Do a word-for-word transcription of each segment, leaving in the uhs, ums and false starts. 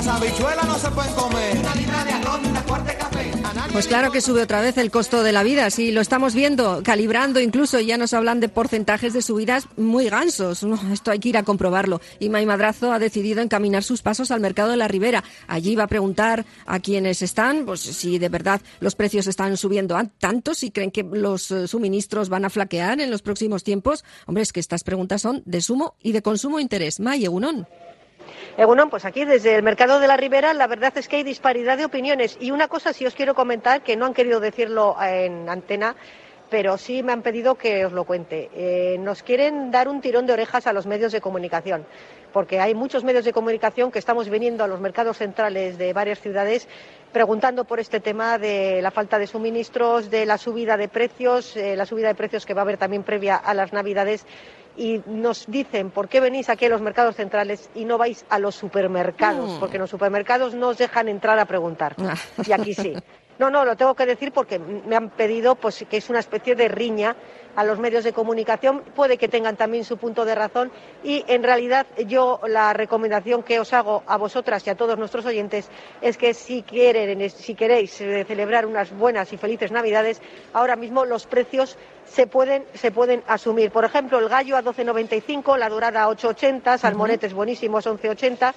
las habichuelas no se pueden comer. Una libra de arroz y una cuarta de café. Pues claro que sube otra vez el costo de la vida, sí, lo estamos viendo, calibrando incluso, ya nos hablan de porcentajes de subidas muy gansos. No, esto hay que ir a comprobarlo. Y May Madrazo ha decidido encaminar sus pasos al mercado de la Ribera. Allí va a preguntar a quienes están, pues si de verdad los precios están subiendo tanto, si creen que los suministros van a flaquear en los próximos tiempos. Hombre, es que estas preguntas son de sumo y de consumo interés. May, egunon. Egunon, pues aquí desde el mercado de la Ribera la verdad es que hay disparidad de opiniones y una cosa sí os quiero comentar, que no han querido decirlo en antena, pero sí me han pedido que os lo cuente. Eh, nos quieren dar un tirón de orejas a los medios de comunicación, porque hay muchos medios de comunicación que estamos viniendo a los mercados centrales de varias ciudades preguntando por este tema de la falta de suministros, de la subida de precios, eh, la subida de precios que va a haber también previa a las Navidades. Y nos dicen, ¿por qué venís aquí a los mercados centrales y no vais a los supermercados? Mm. Porque en los supermercados no os dejan entrar a preguntar. Y aquí sí. No, no, lo tengo que decir porque me han pedido pues que es una especie de riña a los medios de comunicación. Puede que tengan también su punto de razón y en realidad yo la recomendación que os hago a vosotras y a todos nuestros oyentes es que si quieren, si queréis celebrar unas buenas y felices Navidades, ahora mismo los precios se pueden se pueden asumir. Por ejemplo, el gallo a doce noventa y cinco, la dorada a ocho ochenta, salmonetes buenísimos once ochenta.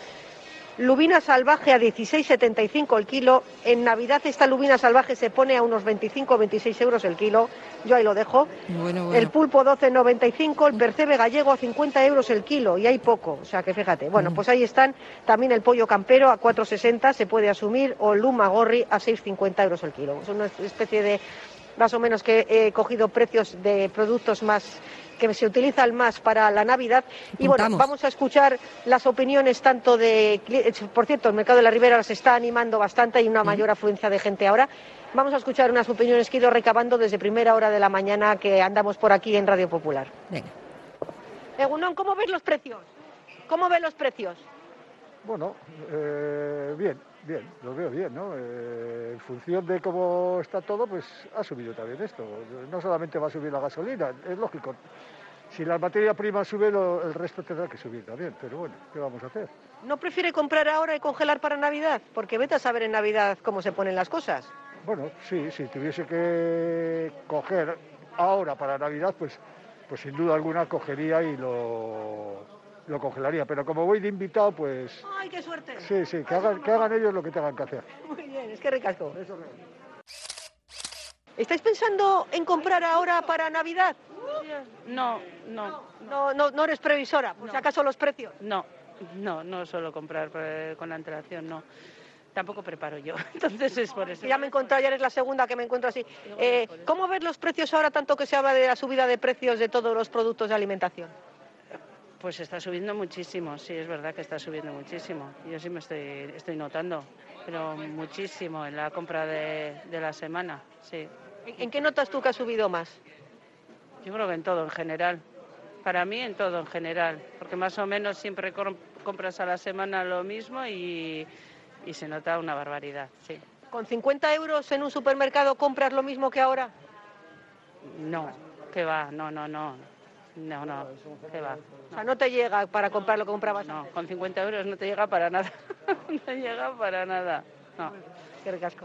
Lubina salvaje a dieciséis setenta y cinco el kilo. En Navidad esta lubina salvaje se pone a unos veinticinco o veintiséis euros el kilo. Yo ahí lo dejo. Bueno, bueno. El pulpo doce noventa y cinco, el percebe gallego a cincuenta euros el kilo. Y hay poco, o sea que fíjate. Bueno, pues ahí están. También el pollo campero a cuatro sesenta se puede asumir. O el luma gorri a seis cincuenta euros el kilo. Es una especie de, más o menos que he cogido precios de productos más que se utilizan más para la Navidad. Y bueno, vamos a escuchar las opiniones tanto de... Por cierto, el mercado de la Ribera se está animando bastante, hay una mayor afluencia de gente ahora. Vamos a escuchar unas opiniones que he ido recabando desde primera hora de la mañana que andamos por aquí en Radio Popular. Venga. Egunon, ¿cómo ves los precios? ¿Cómo ves los precios? Bueno, eh, bien, bien, lo veo bien, ¿no? Eh, en función de cómo está todo, pues ha subido también esto. No solamente va a subir la gasolina, es lógico. Si la materia prima sube, lo, el resto tendrá que subir también, pero bueno, ¿qué vamos a hacer? ¿No prefiere comprar ahora y congelar para Navidad? Porque vete a saber en Navidad cómo se ponen las cosas. Bueno, sí, si tuviese que coger ahora para Navidad, pues, pues sin duda alguna cogería y lo... lo congelaría, pero como voy de invitado, pues... ¡Ay, qué suerte! Sí, sí, que hagan, que hagan ellos lo que tengan que hacer. Muy bien, es que ricasco. ¿Estáis pensando en comprar ahora para Navidad? No, no. No, no, no eres previsora, por No. si acaso los precios. No, no, no suelo comprar eh, con antelación, no. Tampoco preparo yo, entonces es por eso. Ya me he encontrado, ya eres la segunda que me encuentro así. Eh, ¿Cómo ves los precios ahora, tanto que se habla de la subida de precios de todos los productos de alimentación? Pues está subiendo muchísimo, sí, es verdad que está subiendo muchísimo. Yo sí me estoy, estoy notando, pero muchísimo en la compra de, de la semana, sí. ¿En qué notas tú que ha subido más? Yo creo que en todo en general. Para mí en todo en general, porque más o menos siempre compras a la semana lo mismo y, y se nota una barbaridad, sí. ¿Con cincuenta euros en un supermercado compras lo mismo que ahora? No, que va, no, no, no, no, no, que va. No. O sea, no te llega para comprar lo que comprabas No, antes. con cincuenta euros no te llega para nada, no te llega para nada, no. Qué ricasco.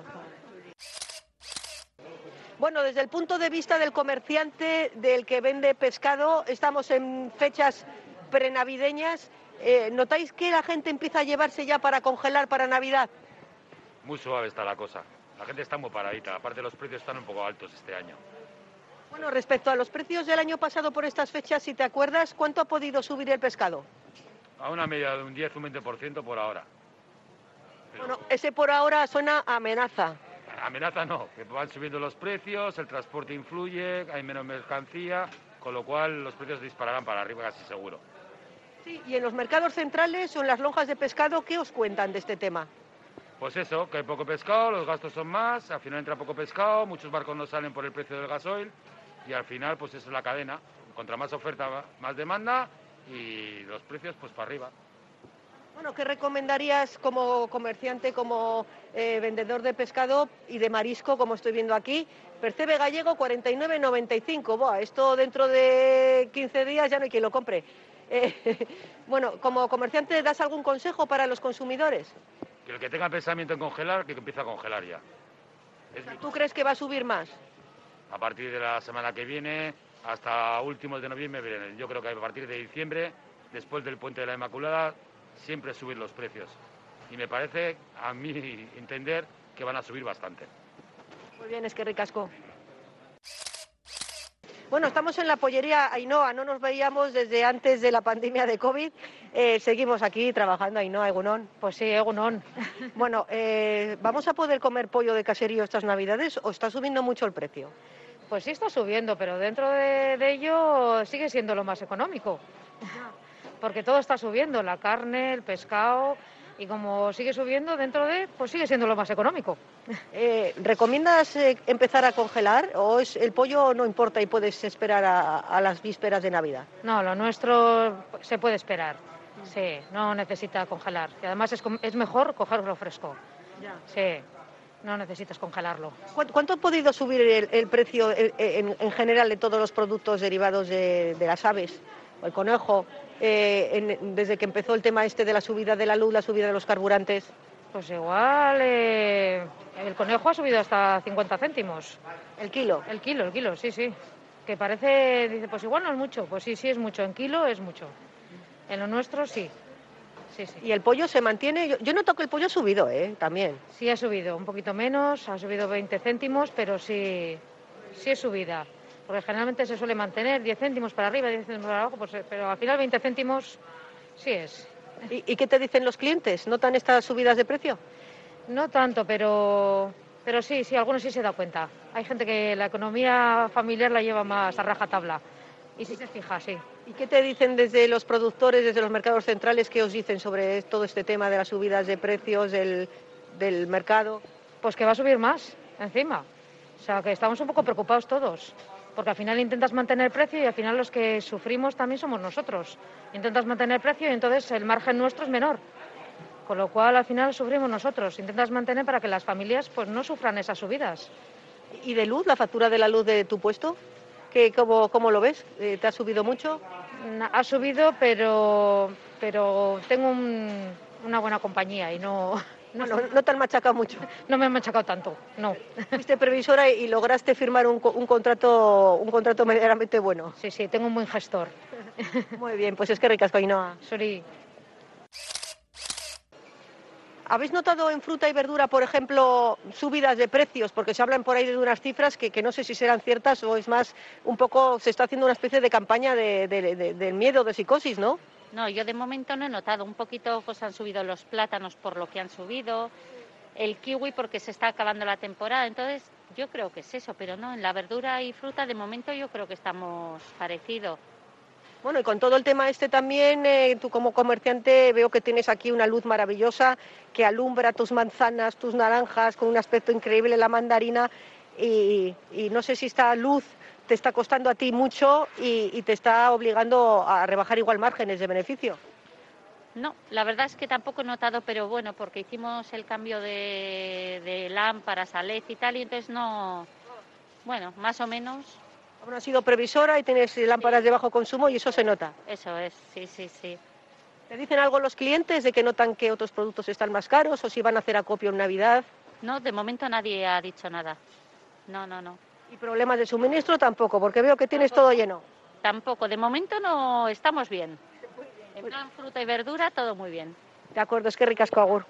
Bueno, desde el punto de vista del comerciante, del que vende pescado, estamos en fechas prenavideñas. Eh, ¿Notáis que la gente empieza a llevarse ya para congelar para Navidad? Muy suave está la cosa. La gente está muy paradita. Aparte, los precios están un poco altos este año. Bueno, respecto a los precios del año pasado por estas fechas, si te acuerdas, ¿cuánto ha podido subir el pescado? A una media de un diez o un veinte por ciento por ahora. Pero... Bueno, ese por ahora suena a amenaza. Amenaza no, que van subiendo los precios, el transporte influye, hay menos mercancía, con lo cual los precios dispararán para arriba casi seguro. Sí, y en los mercados centrales o en las lonjas de pescado, ¿qué os cuentan de este tema? Pues eso, que hay poco pescado, los gastos son más, al final entra poco pescado, muchos barcos no salen por el precio del gasoil y al final pues eso es la cadena. Contra más oferta, más demanda y los precios pues para arriba. Bueno, ¿qué recomendarías como comerciante, como eh, vendedor de pescado y de marisco, como estoy viendo aquí? Percebe gallego cuarenta y nueve noventa y cinco. Buah, esto dentro de quince días ya no hay quien lo compre. Eh, bueno, como comerciante, ¿das algún consejo para los consumidores? que el que tenga pensamiento en congelar, que empiece a congelar ya. Es mi- ¿Tú crees que va a subir más? A partir de la semana que viene, hasta últimos de noviembre, vienen. Yo creo que a partir de diciembre, después del Puente de la Inmaculada, siempre subir los precios. Y me parece, a mi entender, que van a subir bastante. Muy bien, es que ricasco. Bueno, estamos en la pollería Ainhoa, no nos veíamos desde antes de la pandemia de COVID. Eh, seguimos aquí trabajando, Ainhoa, Egunon. Pues sí, Egunon. Bueno, eh, ¿vamos a poder comer pollo de caserío estas Navidades o está subiendo mucho el precio? Pues sí está subiendo, pero dentro de, de ello sigue siendo lo más económico. Porque todo está subiendo, la carne, el pescado, y como sigue subiendo dentro de, pues sigue siendo lo más económico. Eh, ¿Recomiendas eh, empezar a congelar o es el pollo no importa y puedes esperar a, a las vísperas de Navidad? No, lo nuestro se puede esperar. Sí, no necesita congelar. Y además es, com- es mejor cogerlo fresco. Sí, no necesitas congelarlo. ¿Cuánto, cuánto ha podido subir el, el precio el- en, en general de todos los productos derivados de, de las aves? O el conejo, eh, en- desde que empezó el tema este de la subida de la luz, la subida de los carburantes. Pues igual eh, el conejo ha subido hasta cincuenta céntimos. El kilo. El kilo, el kilo, sí, sí. Que parece, dice, pues igual no es mucho. Pues sí, sí es mucho. En kilo es mucho. En lo nuestro sí. Sí, sí. Y el pollo se mantiene. Yo, yo noto que el pollo ha subido, ¿eh? También. Sí ha subido, un poquito menos, ha subido veinte céntimos, pero sí, sí es subida. Porque generalmente se suele mantener diez céntimos para arriba, diez céntimos para abajo, pues, pero al final veinte céntimos sí es. ¿Y, y qué te dicen los clientes? ¿Notan estas subidas de precio? No tanto, pero, pero sí, sí, algunos sí se da cuenta. Hay gente que la economía familiar la lleva más a rajatabla. Y sí se fija, sí. ¿Y qué te dicen desde los productores, desde los mercados centrales? ¿Qué os dicen sobre todo este tema de las subidas de precios del, del mercado? Pues que va a subir más, encima. O sea, que estamos un poco preocupados todos. Porque al final intentas mantener el precio y al final los que sufrimos también somos nosotros. Intentas mantener el precio y entonces el margen nuestro es menor. Con lo cual al final sufrimos nosotros. Intentas mantener para que las familias pues no sufran esas subidas. ¿Y de luz, la factura de la luz de tu puesto? ¿Qué, cómo, ¿Cómo lo ves? Eh, ¿Te ha subido mucho? Ha subido, pero, pero tengo un- una buena compañía y no, no, Bueno, no te han machacado mucho. no me han machacado tanto, no. Fuiste previsora y lograste firmar un, co- un contrato un contrato medianamente bueno. Sí, sí, tengo un buen gestor. Muy bien, pues es que ricasco, Ainhoa. Sorry. ¿Habéis notado en fruta y verdura, por ejemplo, subidas de precios? Porque se hablan por ahí de unas cifras que, que no sé si serán ciertas o es más, un poco, se está haciendo una especie de campaña de, de- de- del miedo, de psicosis, ¿no? No, yo de momento no he notado. Un poquito pues han subido los plátanos por lo que han subido, el kiwi porque se está acabando la temporada. Entonces yo creo que es eso, pero no, en la verdura y fruta de momento yo creo que estamos parecidos. Bueno, y con todo el tema este también, eh, tú como comerciante veo que tienes aquí una luz maravillosa que alumbra tus manzanas, tus naranjas, con un aspecto increíble, la mandarina, y, y no sé si esta luz te está costando a ti mucho y, y te está obligando a rebajar igual márgenes de beneficio. No, la verdad es que tampoco he notado, pero bueno, porque hicimos el cambio de, de lámparas a L E D y tal, y entonces no, bueno, más o menos, Bueno, has sido previsora y tienes lámparas de bajo consumo y eso se nota. eso es, sí, sí, sí. ¿Te dicen algo los clientes de que notan que otros productos están más caros o si van a hacer acopio en Navidad? No, de momento nadie ha dicho nada. No, no, no. Y problemas de suministro tampoco, porque veo que tienes todo lleno. Tampoco, de momento no estamos bien. En plan fruta y verdura, todo muy bien. De acuerdo, es que ricasco, agur.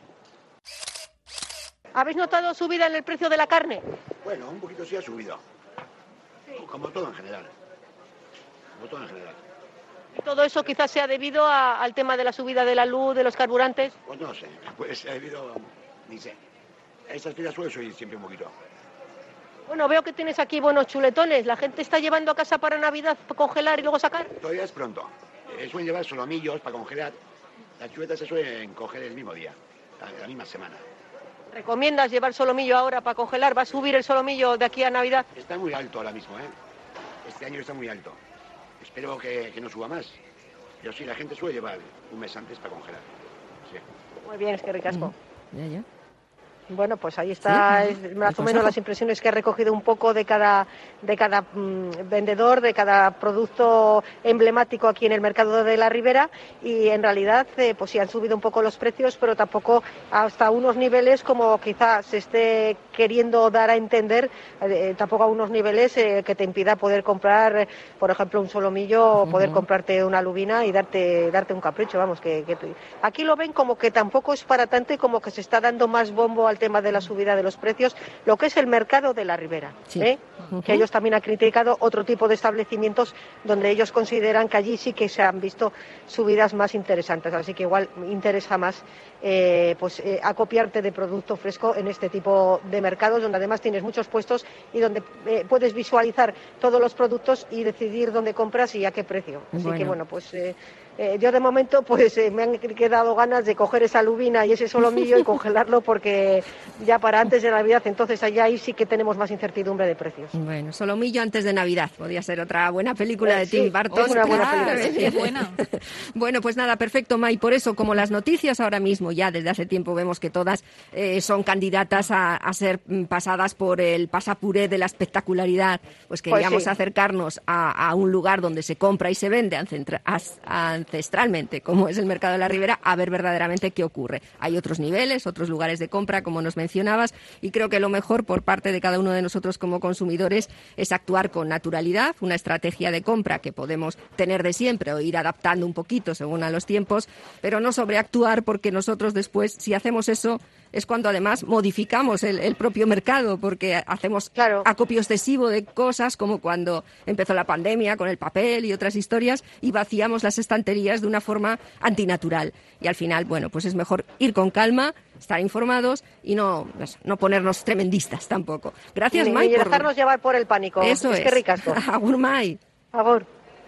¿Habéis notado subida en el precio de la carne? Bueno, un poquito sí ha subido. Como todo en general. Como todo en general. ¿Y todo eso quizás sea debido a- al tema de la subida de la luz, de los carburantes? Pues no sé, pues ha habido, ni sé. Estas fechas suele subir siempre un poquito. Bueno, veo que tienes aquí buenos chuletones. ¿La gente está llevando a casa para Navidad, para congelar y luego sacar? Todavía es pronto. Eh, suelen llevar solomillos para congelar. Las chuletas se suelen coger el mismo día, la, la misma semana. ¿Recomiendas llevar solomillo ahora para congelar? ¿Va a subir el solomillo de aquí a Navidad? Está muy alto ahora mismo, ¿eh? Este año está muy alto. Espero que, que no suba más. Pero sí, la gente suele llevar un mes antes para congelar. Sí. Muy bien, es que ricasco. Ya, ya. Bueno, pues ahí está, Sí, es más o menos las impresiones que he recogido un poco de cada, de cada mmm, vendedor, de cada producto emblemático aquí en el mercado de la Ribera, y en realidad eh, pues sí han subido un poco los precios, pero tampoco hasta unos niveles como quizás se esté queriendo dar a entender, eh, tampoco a unos niveles eh, que te impida poder comprar, eh, por ejemplo, un solomillo o poder uh-huh. comprarte una lubina y darte, darte un capricho, vamos, que, que aquí lo ven como que tampoco es para tanto y como que se está dando más bombo al tema de la subida de los precios, lo que es el mercado de la Ribera, sí. ¿eh? uh-huh. que ellos también han criticado otro tipo de establecimientos donde ellos consideran que allí sí que se han visto subidas más interesantes, así que igual interesa más eh, pues eh, acopiarte de producto fresco en este tipo de mercados donde además tienes muchos puestos y donde eh, puedes visualizar todos los productos y decidir dónde compras y a qué precio, así bueno. que bueno, pues eh, Eh, yo de momento pues eh, me han quedado ganas de coger esa lubina y ese solomillo y congelarlo porque ya para antes de Navidad, entonces allá ahí sí que tenemos más incertidumbre de precios. Bueno, solomillo antes de Navidad, podría ser otra buena película eh, de Tim sí, Burton. Es una buena claro, película. Sí, buena. Bueno, pues nada, perfecto, May. Por eso, como las noticias ahora mismo, ya desde hace tiempo vemos que todas eh, son candidatas a, a ser pasadas por el pasapuré de la espectacularidad, pues queríamos pues sí. acercarnos a, a un lugar donde se compra y se vende ancentra, as, a, ancestralmente, como es el mercado de la Ribera, a ver verdaderamente qué ocurre. Hay otros niveles, otros lugares de compra, como nos mencionabas, y creo que lo mejor por parte de cada uno de nosotros como consumidores es actuar con naturalidad, una estrategia de compra que podemos tener de siempre o ir adaptando un poquito según a los tiempos, pero no sobreactuar, porque nosotros después, si hacemos eso, es cuando además modificamos el, el propio mercado, porque hacemos claro. acopio excesivo de cosas, como cuando empezó la pandemia con el papel y otras historias, y vaciamos las estanterías de una forma antinatural. Y al final, bueno, pues es mejor ir con calma, estar informados y no, no ponernos tremendistas tampoco. Gracias, ni, May. Ni por dejarnos llevar por el pánico. Eso es. es. Que ricasco. Agur, May. Agur.